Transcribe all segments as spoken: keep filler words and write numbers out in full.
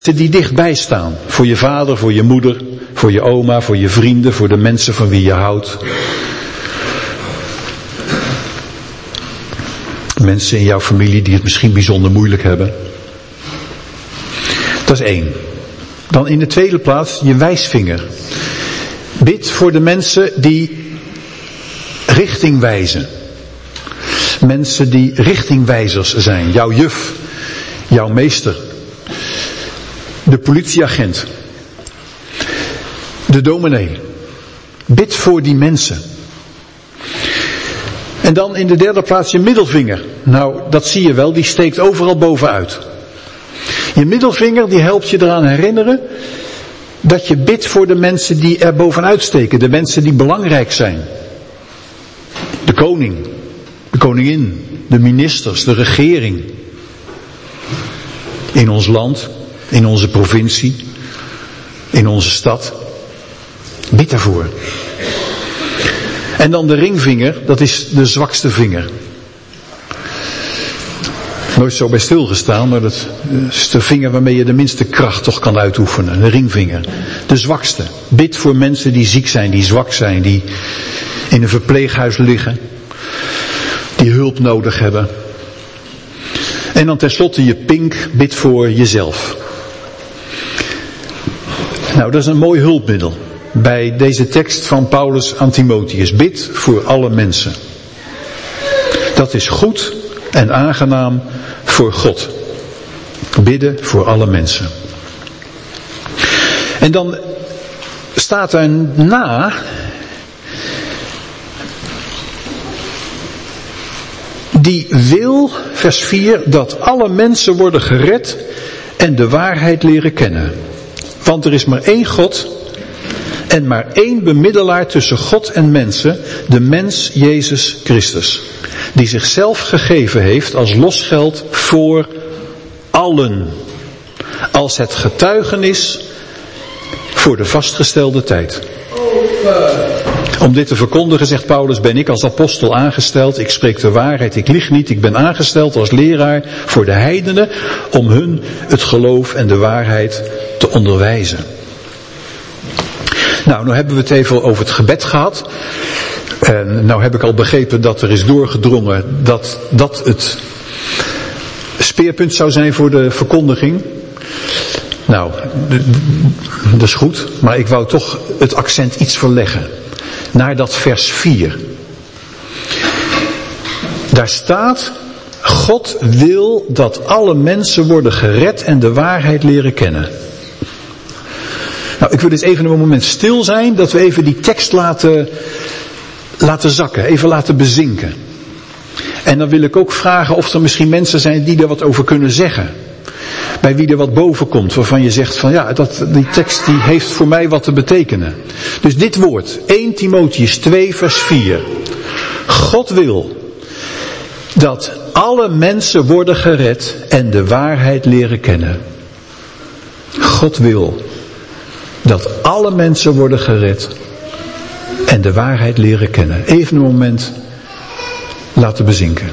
die dichtbij staan. Voor je vader, voor je moeder, voor je oma, voor je vrienden, voor de mensen van wie je houdt. Mensen in jouw familie die het misschien bijzonder moeilijk hebben. Dat is één. Dan in de tweede plaats je wijsvinger. Bid voor de mensen die richting wijzen. Mensen die richtingwijzers zijn. Jouw juf, jouw meester. De politieagent. De dominee. Bid voor die mensen. En dan in de derde plaats je middelvinger. Nou, dat zie je wel, die steekt overal bovenuit. Je middelvinger die helpt je eraan herinneren dat je bidt voor de mensen die er bovenuit steken. De mensen die belangrijk zijn. De koning, de koningin, de ministers, de regering. In ons land, in onze provincie, in onze stad. Bid daarvoor. En dan de ringvinger, dat is de zwakste vinger. Nooit zo bij stilgestaan, maar dat is de vinger waarmee je de minste kracht toch kan uitoefenen. De ringvinger. De zwakste. Bid voor mensen die ziek zijn, die zwak zijn, die in een verpleeghuis liggen. Die hulp nodig hebben. En dan tenslotte je pink, bid voor jezelf. Nou, dat is een mooi hulpmiddel. Bij deze tekst van Paulus aan Timotheus. Bid voor alle mensen. Dat is goed en aangenaam voor God. Bidden voor alle mensen. En dan staat er na... Die wil, vers vier, dat alle mensen worden gered en de waarheid leren kennen. Want er is maar één God en maar één bemiddelaar tussen God en mensen, de mens Jezus Christus. Die zichzelf gegeven heeft als losgeld voor allen. Als het getuigenis voor de vastgestelde tijd. Om dit te verkondigen, zegt Paulus, ben ik als apostel aangesteld. Ik spreek de waarheid, ik lieg niet. Ik ben aangesteld als leraar voor de heidenen om hun het geloof en de waarheid te onderwijzen. Nou, nou hebben we het even over het gebed gehad. En nou heb ik al begrepen dat er is doorgedrongen dat dat het speerpunt zou zijn voor de verkondiging. Nou, dat is goed, maar ik wou toch het accent iets verleggen. Naar dat vers vier. Daar staat, God wil dat alle mensen worden gered en de waarheid leren kennen. Nou, ik wil dus even een moment stil zijn, dat we even die tekst laten, laten zakken, even laten bezinken. En dan wil ik ook vragen of er misschien mensen zijn die er wat over kunnen zeggen. Bij wie er wat boven komt, waarvan je zegt van ja, dat, die tekst die heeft voor mij wat te betekenen. Dus dit woord, eerste Timotheus twee vers vier. God wil dat alle mensen worden gered en de waarheid leren kennen. God wil dat alle mensen worden gered en de waarheid leren kennen. Even een moment laten bezinken.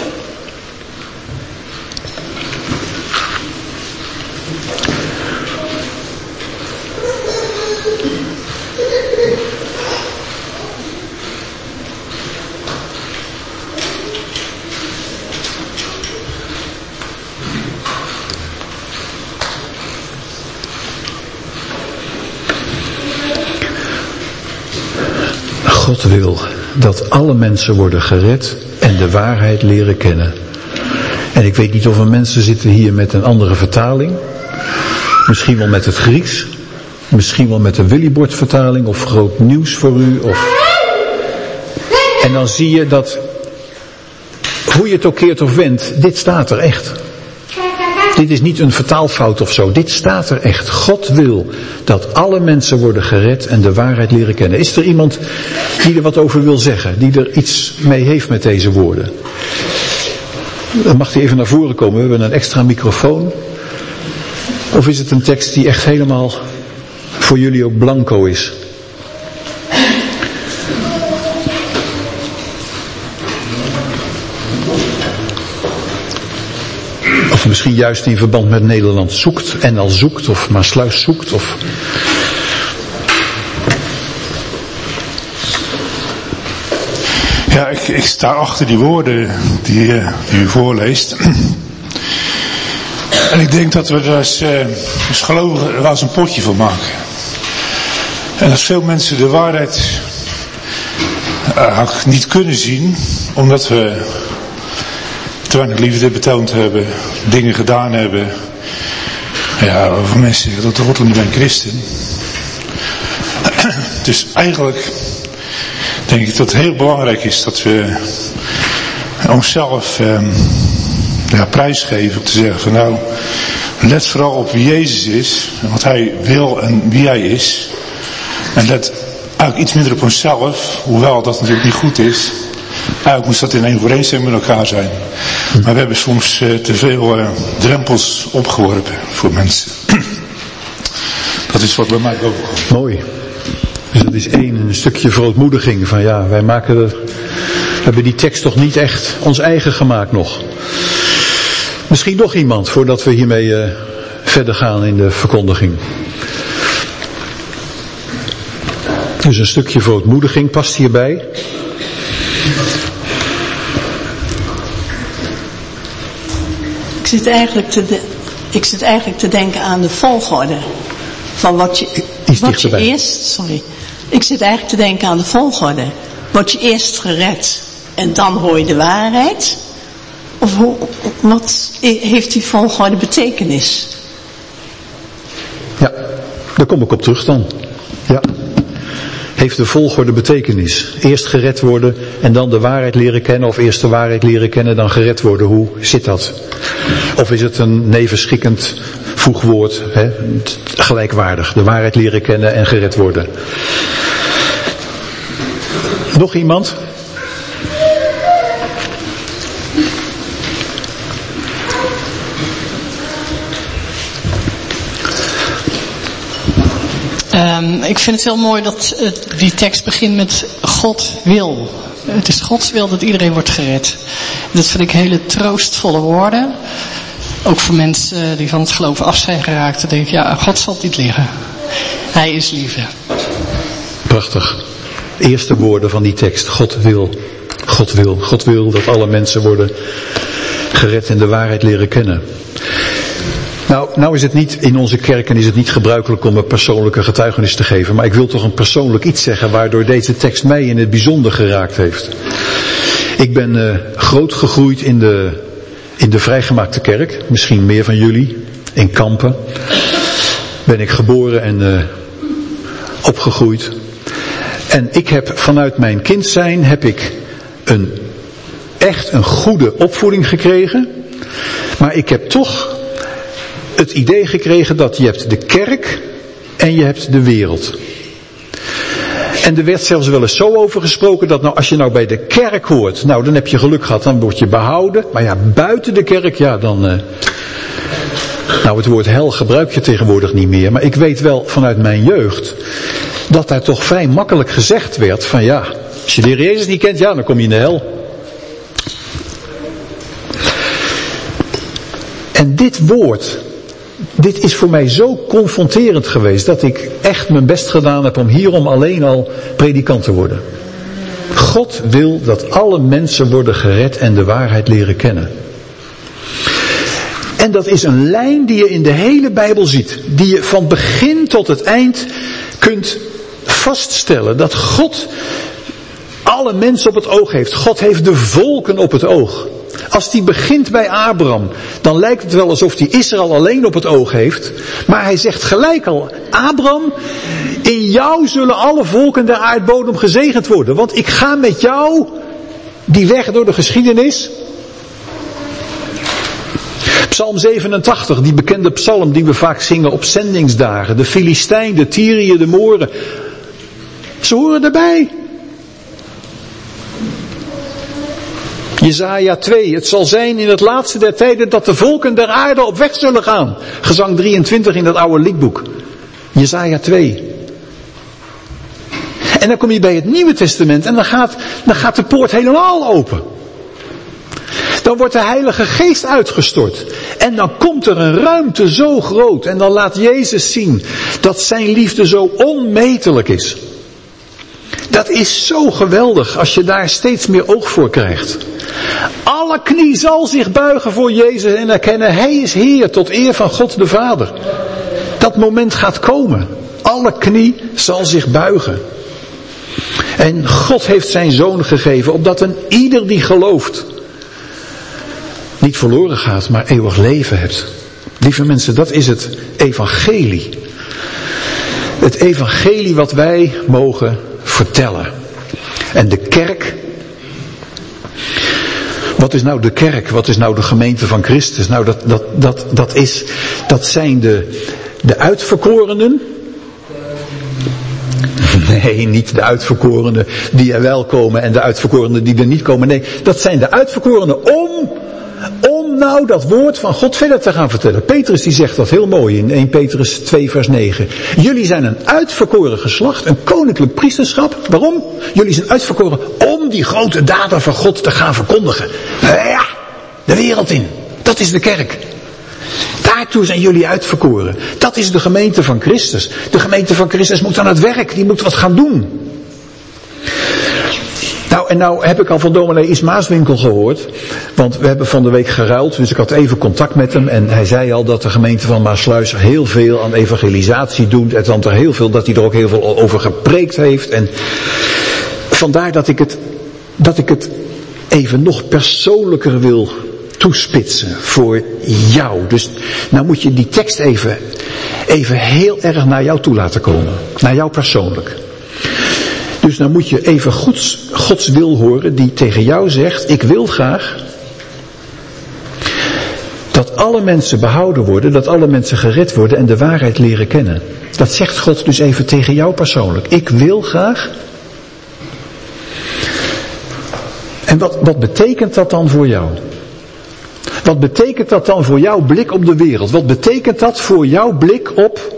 God wil dat alle mensen worden gered en de waarheid leren kennen. En ik weet niet of er mensen zitten hier met een andere vertaling. Misschien wel met het Grieks. Misschien wel met de Willybord vertaling of Groot Nieuws voor u. Of... En dan zie je dat, hoe je het ook keert of wendt, dit staat er echt. Dit is niet een vertaalfout of zo. Dit staat er echt. God wil dat alle mensen worden gered en de waarheid leren kennen. Is er iemand die er wat over wil zeggen? Die er iets mee heeft met deze woorden? Dan mag hij even naar voren komen. We hebben een extra microfoon. Of is het een tekst die echt helemaal voor jullie ook blanco is? Of Misschien juist in verband met Nederland zoekt en al zoekt of Maasluis zoekt of... Ja, ik, ik sta achter die woorden die, uh, die u voorleest. En ik denk dat we er als, uh, als gelovigen wel eens een potje van maken. En als veel mensen de waarheid uh, niet kunnen zien, omdat we te weinig liefde betoond hebben, dingen gedaan hebben. Ja, over mensen zeggen dat de wortel niet bij een christen. Dus eigenlijk denk ik dat het heel belangrijk is dat we onszelf eh, ja, prijsgeven. Om te zeggen van nou, let vooral op wie Jezus is. En wat hij wil en wie hij is. En let eigenlijk iets minder op onszelf. Hoewel dat natuurlijk niet goed is. Eigenlijk moest dat in overeenstemming met elkaar zijn. Maar we hebben soms uh, te veel uh, drempels opgeworpen voor mensen. Dat is wat bij mij ook. Mooi. Dus dat is één, een stukje verootmoediging van ja, wij maken de, we hebben die tekst toch niet echt ons eigen gemaakt nog. Misschien nog iemand voordat we hiermee uh, verder gaan in de verkondiging. Dus een stukje verootmoediging past hierbij. Ik zit eigenlijk te, de, ik zit eigenlijk te denken aan de volgorde van wat je, wat je eerst, sorry, ik zit eigenlijk te denken aan de volgorde. Word je eerst gered en dan hoor je de waarheid? Of hoe, wat heeft die volgorde betekenis? Ja, daar kom ik op terug dan. Ja. Heeft de volgorde betekenis? Eerst gered worden en dan de waarheid leren kennen, of eerst de waarheid leren kennen dan gered worden? Hoe zit dat? Of is het een nevenschikkend voegwoord, hè? Gelijkwaardig, de waarheid leren kennen en gered worden? Nog iemand? Um, ik vind het heel mooi dat uh, die tekst begint met God wil. Het is Gods wil dat iedereen wordt gered. Dat vind ik hele troostvolle woorden. Ook voor mensen die van het geloof af zijn geraakt. Dan denk ik, ja, God zal het niet liggen. Hij is liefde. Prachtig. Eerste woorden van die tekst. God wil. God wil. God wil dat alle mensen worden gered en de waarheid leren kennen. Nou, nou is het niet, in onze kerken is het niet gebruikelijk om een persoonlijke getuigenis te geven. Maar ik wil toch een persoonlijk iets zeggen waardoor deze tekst mij in het bijzonder geraakt heeft. Ik ben uh, groot gegroeid in de, in de vrijgemaakte kerk. Misschien meer van jullie. In Kampen. Ben ik geboren en uh, opgegroeid. En ik heb vanuit mijn kind zijn heb ik een, echt een goede opvoeding gekregen. Maar ik heb toch het idee gekregen dat je hebt de kerk en je hebt de wereld. En er werd zelfs wel eens zo over gesproken dat nou als je nou bij de kerk hoort, nou dan heb je geluk gehad, dan word je behouden. Maar ja, buiten de kerk, ja dan... Uh, nou het woord hel gebruik je tegenwoordig niet meer. Maar ik weet wel vanuit mijn jeugd dat daar toch vrij makkelijk gezegd werd van ja, als je de Heer Jezus niet kent, ja dan kom je in de hel. En dit woord, dit is voor mij zo confronterend geweest dat ik echt mijn best gedaan heb om hierom alleen al predikant te worden. God wil dat alle mensen worden gered en de waarheid leren kennen. En dat is een lijn die je in de hele Bijbel ziet. Die je van begin tot het eind kunt vaststellen. Dat God alle mensen op het oog heeft. God heeft de volken op het oog. Als die begint bij Abraham, dan lijkt het wel alsof hij Israël alleen op het oog heeft. Maar hij zegt gelijk al, Abraham, in jou zullen alle volken der aardbodem gezegend worden. Want ik ga met jou die weg door de geschiedenis. Psalm zevenentachtig, die bekende psalm die we vaak zingen op zendingsdagen. De Filistijn, de Tyriën, de Mooren. Ze horen erbij. Jesaja twee, het zal zijn in het laatste der tijden dat de volken der aarde op weg zullen gaan. Gezang drieëntwintig in dat oude liedboek. Jesaja twee. En dan kom je bij het Nieuwe Testament en dan gaat, dan gaat de poort helemaal open. Dan wordt de Heilige Geest uitgestort. En dan komt er een ruimte zo groot. En dan laat Jezus zien dat zijn liefde zo onmetelijk is. Dat is zo geweldig als je daar steeds meer oog voor krijgt. Alle knie zal zich buigen voor Jezus en erkennen, Hij is Heer tot eer van God de Vader. Dat moment gaat komen. Alle knie zal zich buigen. En God heeft zijn Zoon gegeven, opdat een ieder die gelooft niet verloren gaat, maar eeuwig leven hebt. Lieve mensen, dat is het evangelie. Het evangelie wat wij mogen vertellen. En de kerk. Wat is nou de kerk? Wat is nou de gemeente van Christus? Nou, dat, dat, dat, dat, is, dat zijn de, de uitverkorenen. Nee, niet de uitverkorenen die er wel komen en de uitverkorenen die er niet komen. Nee, dat zijn de uitverkorenen om, om nou dat woord van God verder te gaan vertellen. Petrus die zegt dat heel mooi in Eerste Petrus twee vers negen. Jullie zijn een uitverkoren geslacht, een koninklijk priesterschap. Waarom? Jullie zijn uitverkoren om die grote daden van God te gaan verkondigen. Ja, de wereld in. Dat is de kerk. Daartoe zijn jullie uitverkoren. Dat is de gemeente van Christus. De gemeente van Christus moet aan het werk. Die moet wat gaan doen. Nou, en nou heb ik al van dominee Is Maaswinkel gehoord. Want we hebben van de week geruild. Dus ik had even contact met hem. En hij zei al dat de gemeente van Maassluis heel veel aan evangelisatie doet. En want er heel veel, dat hij er ook heel veel over gepreekt heeft. En vandaar dat ik het, dat ik het even nog persoonlijker wil toespitsen voor jou. Dus nou moet je die tekst even, even heel erg naar jou toe laten komen. Naar jou persoonlijk. Dus nou moet je even Gods, Gods wil horen die tegen jou zegt, ik wil graag dat alle mensen behouden worden, dat alle mensen gered worden en de waarheid leren kennen. Dat zegt God dus even tegen jou persoonlijk. Ik wil graag. En wat, wat betekent dat dan voor jou? Wat betekent dat dan voor jouw blik op de wereld? Wat betekent dat voor jouw blik op...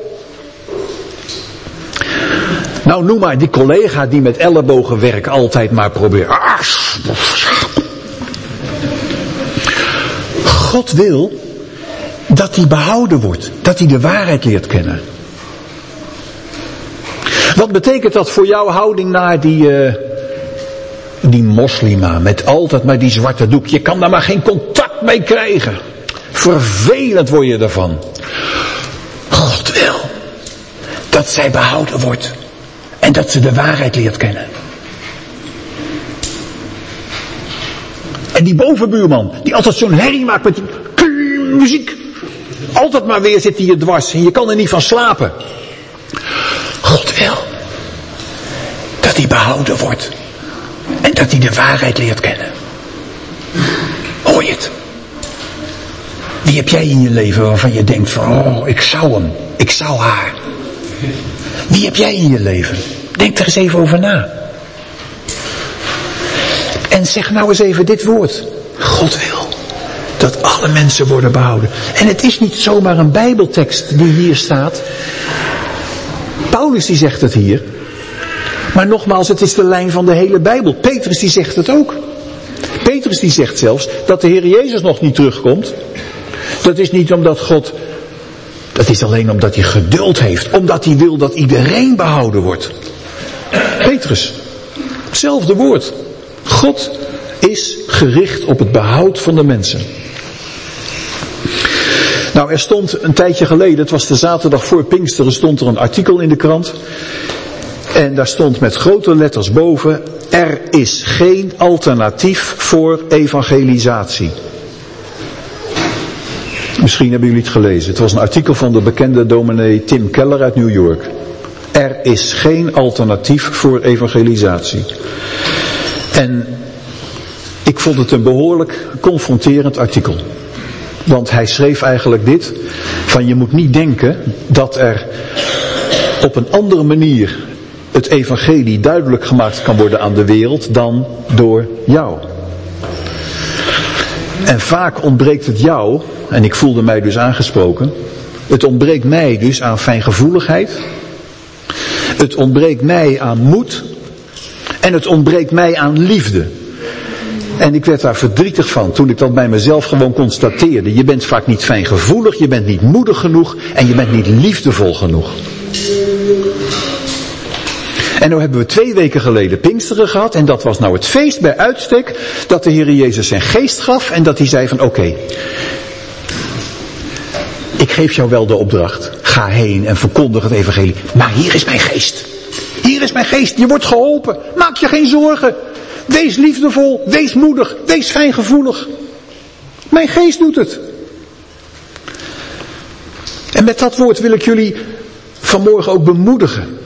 Nou, noem maar die collega die met ellebogenwerk altijd maar probeert. God wil dat hij behouden wordt. Dat hij de waarheid leert kennen. Wat betekent dat voor jouw houding naar die... Uh, die moslima met altijd maar die zwarte doek. Je kan daar maar geen contact mee krijgen. Vervelend word je ervan. God wil dat zij behouden wordt. En dat ze de waarheid leert kennen. En die bovenbuurman, die altijd zo'n herrie maakt met die muziek. Altijd maar weer zit hij je dwars en je kan er niet van slapen. God wil dat hij behouden wordt. En dat hij de waarheid leert kennen. Hoor je het? Wie heb jij in je leven waarvan je denkt van, oh, ik zou hem, ik zou haar. Wie heb jij in je leven? Denk er eens even over na. En zeg nou eens even dit woord. God wil dat alle mensen worden behouden. En het is niet zomaar een Bijbeltekst die hier staat. Paulus die zegt het hier. Maar nogmaals, het is de lijn van de hele Bijbel. Petrus die zegt het ook. Petrus die zegt zelfs dat de Heer Jezus nog niet terugkomt. Dat is niet omdat God... Dat is alleen omdat hij geduld heeft. Omdat hij wil dat iedereen behouden wordt. Petrus. Hetzelfde woord. God is gericht op het behoud van de mensen. Nou, er stond een tijdje geleden, het was de zaterdag voor Pinksteren, stond er een artikel in de krant. En daar stond met grote letters boven, er is geen alternatief voor evangelisatie. Misschien hebben jullie het gelezen. Het was een artikel van de bekende dominee Tim Keller uit New York. Er is geen alternatief voor evangelisatie. En ik vond het een behoorlijk confronterend artikel. Want hij schreef eigenlijk dit, van je moet niet denken dat er op een andere manier het evangelie duidelijk gemaakt kan worden aan de wereld dan door jou. En vaak ontbreekt het jou, en ik voelde mij dus aangesproken, het ontbreekt mij dus aan fijngevoeligheid, het ontbreekt mij aan moed en het ontbreekt mij aan liefde. En ik werd daar verdrietig van toen ik dat bij mezelf gewoon constateerde. Je bent vaak niet fijngevoelig, je bent niet moedig genoeg en je bent niet liefdevol genoeg. En nou hebben we twee weken geleden Pinksteren gehad en dat was nou het feest bij uitstek dat de Heer Jezus zijn geest gaf en dat hij zei van oké, okay, ik geef jou wel de opdracht, ga heen en verkondig het evangelie, maar hier is mijn geest. Hier is mijn geest, je wordt geholpen, maak je geen zorgen. Wees liefdevol, wees moedig, wees fijngevoelig. Mijn geest doet het. En met dat woord wil ik jullie vanmorgen ook bemoedigen.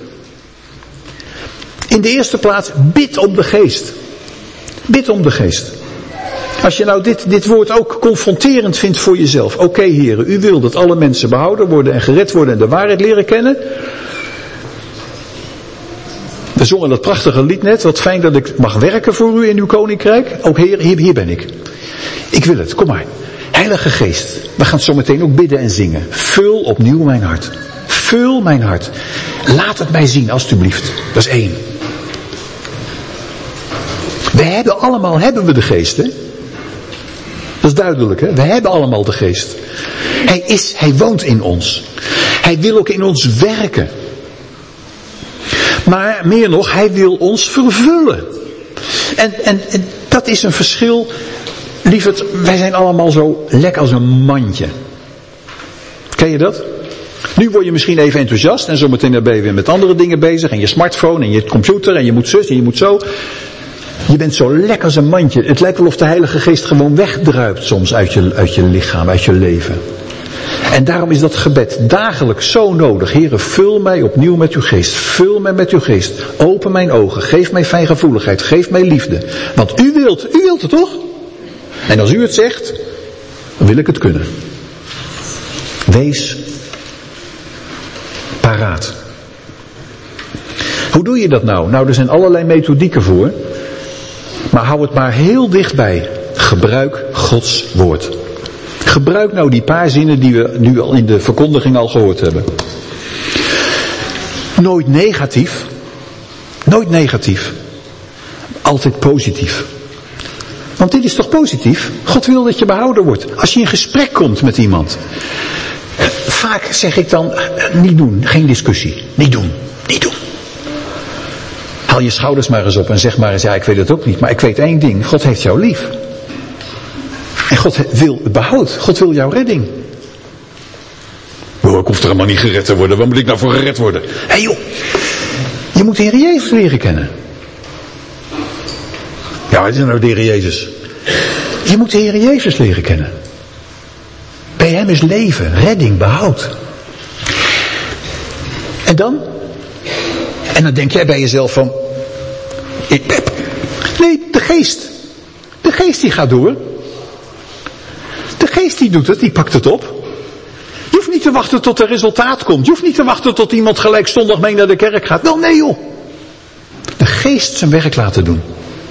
In de eerste plaats, bid om de geest. Bid om de geest. Als je nou dit, dit woord ook confronterend vindt voor jezelf. Oké, okay, heren, u wil dat alle mensen behouden worden en gered worden en de waarheid leren kennen. We zongen dat prachtige lied net. Wat fijn dat ik mag werken voor u in uw koninkrijk. Ook Heer, hier, hier ben ik. Ik wil het, kom maar. Heilige Geest, we gaan zo meteen ook bidden en zingen. Vul opnieuw mijn hart. Vul mijn hart. Laat het mij zien, alstublieft. Dat is één. We hebben allemaal, hebben we de geest, hè? Dat is duidelijk, hè? We hebben allemaal de geest. Hij is, hij woont in ons. Hij wil ook in ons werken. Maar meer nog, hij wil ons vervullen. En, en, en dat is een verschil. Lieverd, wij zijn allemaal zo lek als een mandje. Ken je dat? Nu word je misschien even enthousiast en zometeen ben je weer met andere dingen bezig. En je smartphone en je computer en je moet zus en je moet zo. Je bent zo lek als een mandje. Het lijkt wel of de Heilige Geest gewoon wegdruipt soms uit je, uit je lichaam, uit je leven. En daarom is dat gebed dagelijks zo nodig. Heere, vul mij opnieuw met uw geest. Vul mij met uw geest. Open mijn ogen. Geef mij fijngevoeligheid. Geef mij liefde. Want u wilt, u wilt het toch? En als u het zegt, dan wil ik het kunnen. Wees paraat. Hoe doe je dat nou? Nou, er zijn allerlei methodieken voor. Maar hou het maar heel dichtbij. Gebruik Gods woord. Gebruik nou die paar zinnen die we nu al in de verkondiging al gehoord hebben. Nooit negatief. Nooit negatief. Altijd positief. Want dit is toch positief? God wil dat je behouden wordt. Als je in gesprek komt met iemand. Vaak zeg ik dan, niet doen, geen discussie. Niet doen, niet doen. Haal je schouders maar eens op en zeg maar eens, ja, ik weet het ook niet. Maar ik weet één ding, God heeft jou lief. En God wil behoud. God wil jouw redding. Oh, ik hoef er helemaal niet gered te worden. Waar moet ik nou voor gered worden? Hé hey joh, je moet de Heer Jezus leren kennen. Ja, wat is nou de Heer Jezus? Je moet de Heer Jezus leren kennen. Bij hem is leven, redding, behoud. En dan? En dan denk jij bij jezelf van... Ik, nee, de geest. De geest die gaat door. De geest die doet het, die pakt het op. Je hoeft niet te wachten tot er resultaat komt. Je hoeft niet te wachten tot iemand gelijk zondag mee naar de kerk gaat. Wel, nee joh. De geest zijn werk laten doen.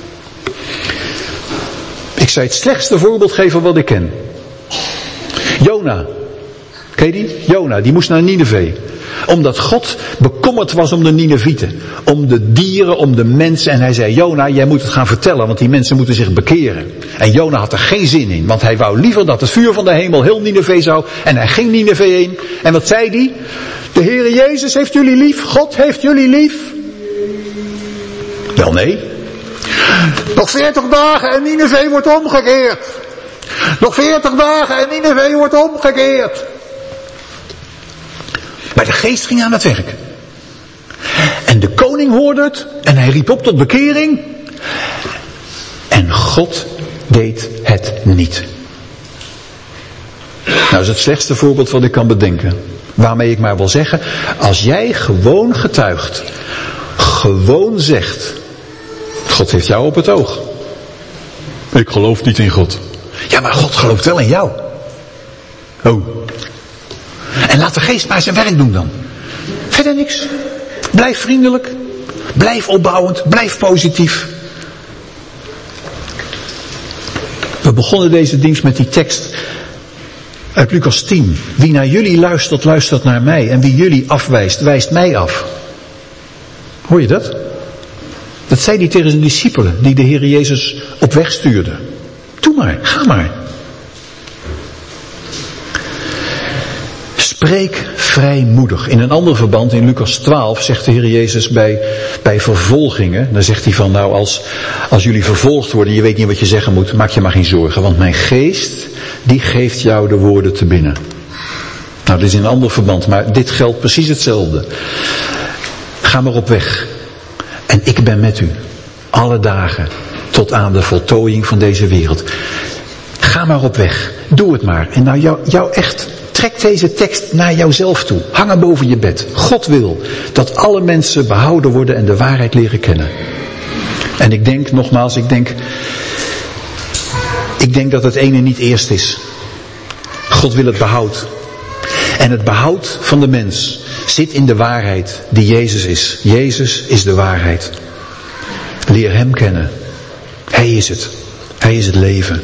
Ik zou het slechtste voorbeeld geven wat ik ken. Jona. Ken je die? Jona, die moest naar Nineve. Omdat God bekommerd was om de Ninevieten. Om de dieren, om de mensen. En hij zei, Jona, jij moet het gaan vertellen, want die mensen moeten zich bekeren. En Jona had er geen zin in, want hij wou liever dat het vuur van de hemel heel Nineve zou. En hij ging Nineve heen. En wat zei hij? De Heere Jezus heeft jullie lief. God heeft jullie lief. Wel nee. Nog veertig dagen en Nineve wordt omgekeerd. Nog veertig dagen en Nineve wordt omgekeerd. Maar de geest ging aan het werk. En de koning hoorde het. En hij riep op tot bekering. En God deed het niet. Nou, dat is het slechtste voorbeeld wat ik kan bedenken. Waarmee ik maar wil zeggen. Als jij gewoon getuigt. Gewoon zegt. God heeft jou op het oog. Ik geloof niet in God. Ja, maar God gelooft wel in jou. Oh. En laat de geest maar zijn werk doen dan. Verder niks. Blijf vriendelijk. Blijf opbouwend. Blijf positief. We begonnen deze dienst met die tekst uit Lucas tien. Wie naar jullie luistert, luistert naar mij. En wie jullie afwijst, wijst mij af. Hoor je dat? Dat zei hij tegen zijn discipelen die de Heer Jezus op weg stuurde. Doe maar, ga maar. Spreek vrijmoedig. In een ander verband, in Lucas twaalf, zegt de Heer Jezus bij, bij vervolgingen. Dan zegt hij van, nou als, als jullie vervolgd worden en je weet niet wat je zeggen moet, maak je maar geen zorgen. Want mijn geest, die geeft jou de woorden te binnen. Nou, dit is in een ander verband, maar dit geldt precies hetzelfde. Ga maar op weg. En ik ben met u. Alle dagen. Tot aan de voltooiing van deze wereld. Ga maar op weg. Doe het maar. En nou jou, jou echt, trek deze tekst naar jouzelf toe. Hang hem boven je bed. God wil dat alle mensen behouden worden en de waarheid leren kennen. En ik denk, nogmaals, ik denk... Ik denk dat het ene niet eerst is. God wil het behoud. En het behoud van de mens zit in de waarheid die Jezus is. Jezus is de waarheid. Leer hem kennen. Hij is het. Hij is het leven.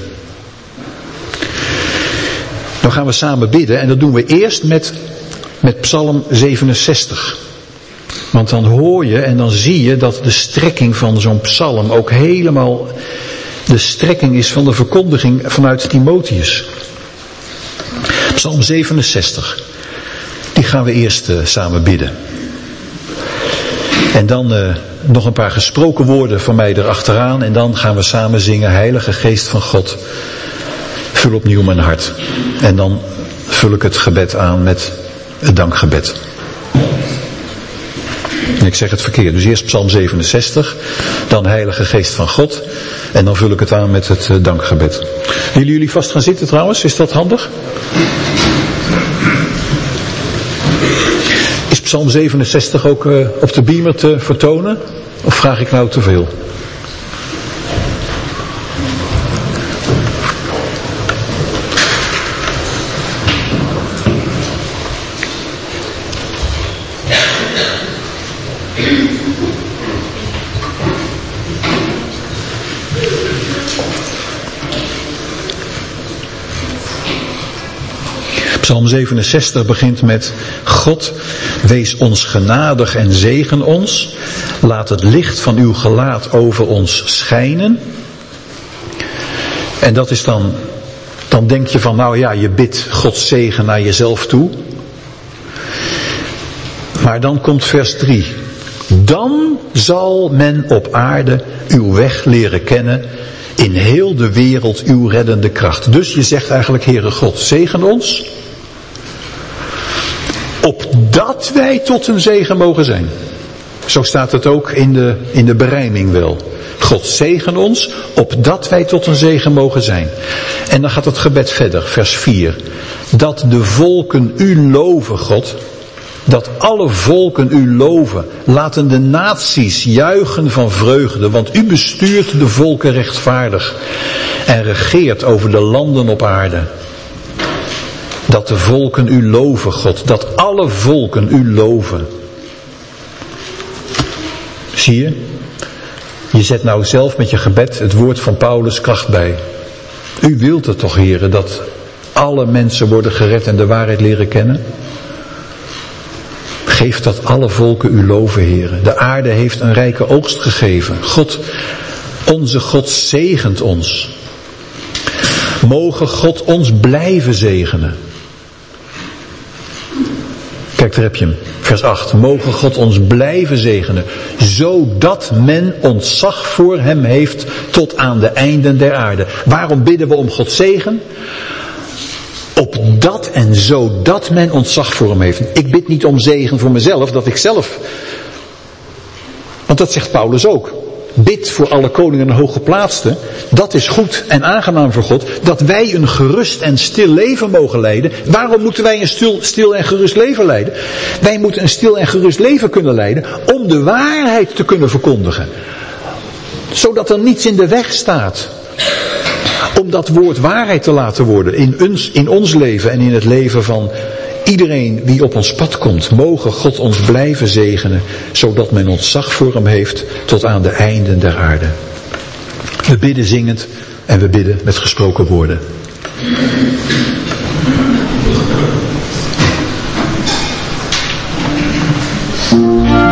Dan gaan we samen bidden en dat doen we eerst met, met Psalm zevenenzestig. Want dan hoor je en dan zie je dat de strekking van zo'n psalm ook helemaal de strekking is van de verkondiging vanuit Timotheus. Psalm zevenenzestig. Die gaan we eerst uh, samen bidden. En dan uh, nog een paar gesproken woorden van mij erachteraan. En dan gaan we samen zingen, Heilige Geest van God, vul opnieuw mijn hart. En dan vul ik het gebed aan met het dankgebed. En ik zeg het verkeerd. Dus eerst Psalm zevenenzestig. Dan Heilige Geest van God. En dan vul ik het aan met het uh, dankgebed. Willen jullie vast gaan zitten trouwens? Is dat handig? Is Psalm zevenenzestig ook uh, op de beamer te vertonen? Of vraag ik nou te veel? Psalm zevenenzestig begint met: God, wees ons genadig en zegen ons. Laat het licht van uw gelaat over ons schijnen. En dat is dan, dan denk je van, nou ja, je bidt Gods zegen naar jezelf toe. Maar dan komt vers drie. Dan zal men op aarde uw weg leren kennen, in heel de wereld uw reddende kracht. Dus je zegt eigenlijk, Heere God, zegen ons, opdat wij tot een zegen mogen zijn. Zo staat het ook in de, in de berijming wel. God zegen ons, opdat wij tot een zegen mogen zijn. En dan gaat het gebed verder, vers vier. Dat de volken u loven, God. Dat alle volken u loven. Laten de naties juichen van vreugde. Want u bestuurt de volken rechtvaardig. En regeert over de landen op aarde. Dat de volken u loven, God. Dat alle volken u loven. Zie je? Je zet nou zelf met je gebed het woord van Paulus kracht bij. U wilt het toch, heren, dat alle mensen worden gered en de waarheid leren kennen? Geef dat alle volken u loven, heren. De aarde heeft een rijke oogst gegeven. God, onze God zegent ons. Mogen God ons blijven zegenen. Kijk, daar heb je hem. Vers acht. Mogen God ons blijven zegenen, zodat men ontzag voor hem heeft tot aan de einden der aarde. Waarom bidden we om Gods zegen? Opdat en zodat men ontzag voor hem heeft. Ik bid niet om zegen voor mezelf, dat ik zelf... Want dat zegt Paulus ook. Bid voor alle koningen en hooggeplaatsten. Dat is goed en aangenaam voor God. Dat wij een gerust en stil leven mogen leiden. Waarom moeten wij een stil, stil en gerust leven leiden? Wij moeten een stil en gerust leven kunnen leiden om de waarheid te kunnen verkondigen. Zodat er niets in de weg staat. Om dat woord waarheid te laten worden in ons, in ons leven en in het leven van iedereen die op ons pad komt. Mogen God ons blijven zegenen, zodat men ontzag voor hem heeft tot aan de einden der aarde. We bidden zingend en we bidden met gesproken woorden. Thank you.